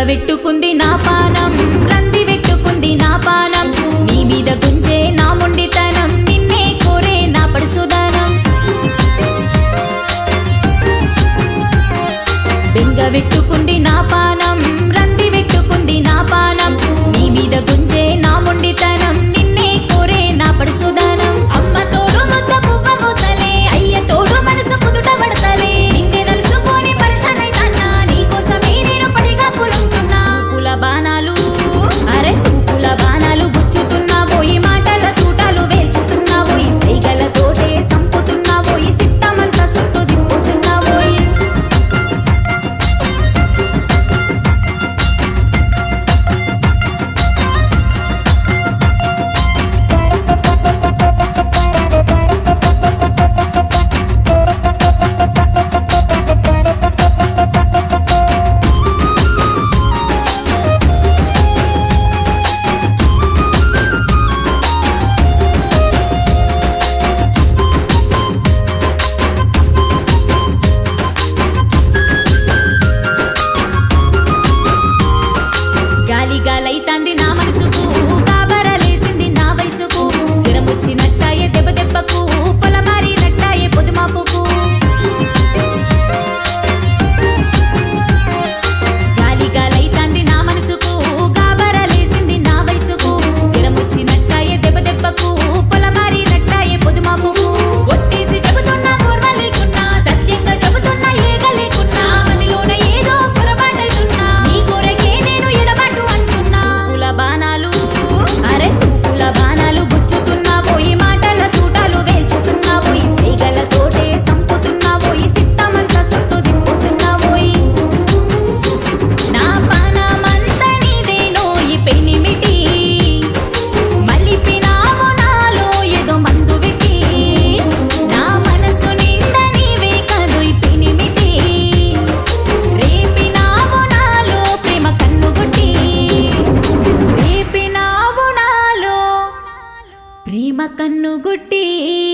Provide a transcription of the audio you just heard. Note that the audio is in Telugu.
వెట్టుకుంది నా పానం రంది వెట్టుకుంది నా పానం నీ మీద గుంజే నా మొండితనం నిన్నే కోరే నా పడుసుదానం బెంగ వెట్టుకుంది నా పానం రంది వెట్టుకుంది నా పానం నీ మీద గుంజే నా మొండితనం నిన్నే కోరే నా పడుసుదానం అమ్మ తోడు ముద్ద పువ్వ పోతలే అయ్య తోడు మనసు కుదుట పడతలే నిన్నే నలుసుకొని పరిశానైతన్నా నీకోసమే నేను పడిగా పులుంటున్నా పూల బాణాలు అరే సూపుల బాణాలు గుచ్చుతున్నావోయి మాటల తూటాలు వేల్చుతున్నావోయి సైగల తోటే సంపుతున్నావోయి సిత్తమంతా చుట్టూ దిప్పుతున్నావోయి గాలి గాలైతాంది నా మనసుకు కాబరలేసింది నా వయసుకు జరమొచ్చినట్టాయే దెబ్బ దెబ్బకు పొలమారినట్టాయే పొదుమాపుకు గాలి గాలైతాంది నా మనసుకు కాబరలేసింది నా వయసుకు జరమొచ్చినట్టాయే దెబ్బ దెబ్బకు పొలమారినట్టాయే పొదుమాపుకు ఒట్టేసి చెబుతున్నా పూర్వలేకున్నా సత్యంగా చెబుతున్నా ఏగలేకున్నా మదిలోన ఏదో పొరపాటైతున్నా నీ కొరకే నేను ఎడబాటు అంటున్నా పూల బాణాలు అరే సూపుల బాణాలు గుచ్చుతున్నావోయి మాటల తూటాలు వేల్చుతున్నావోయి సైగల తోటే సంపుతున్నావోయి సిత్తమంతా చుట్టూ దిప్పుతున్నావోయి నా పానమంతా నీదేనోయి పెనిమిటి మలిపినావు నాలో ఏదో మందు విటి నా మనసు నిండా నీవే కదోయ్ పెనిమిటి రేపినావు నాలో ప్రేమ కన్నుగుట్టి రేపినావు నాలో ప్రేమ కన్నుగుట్టి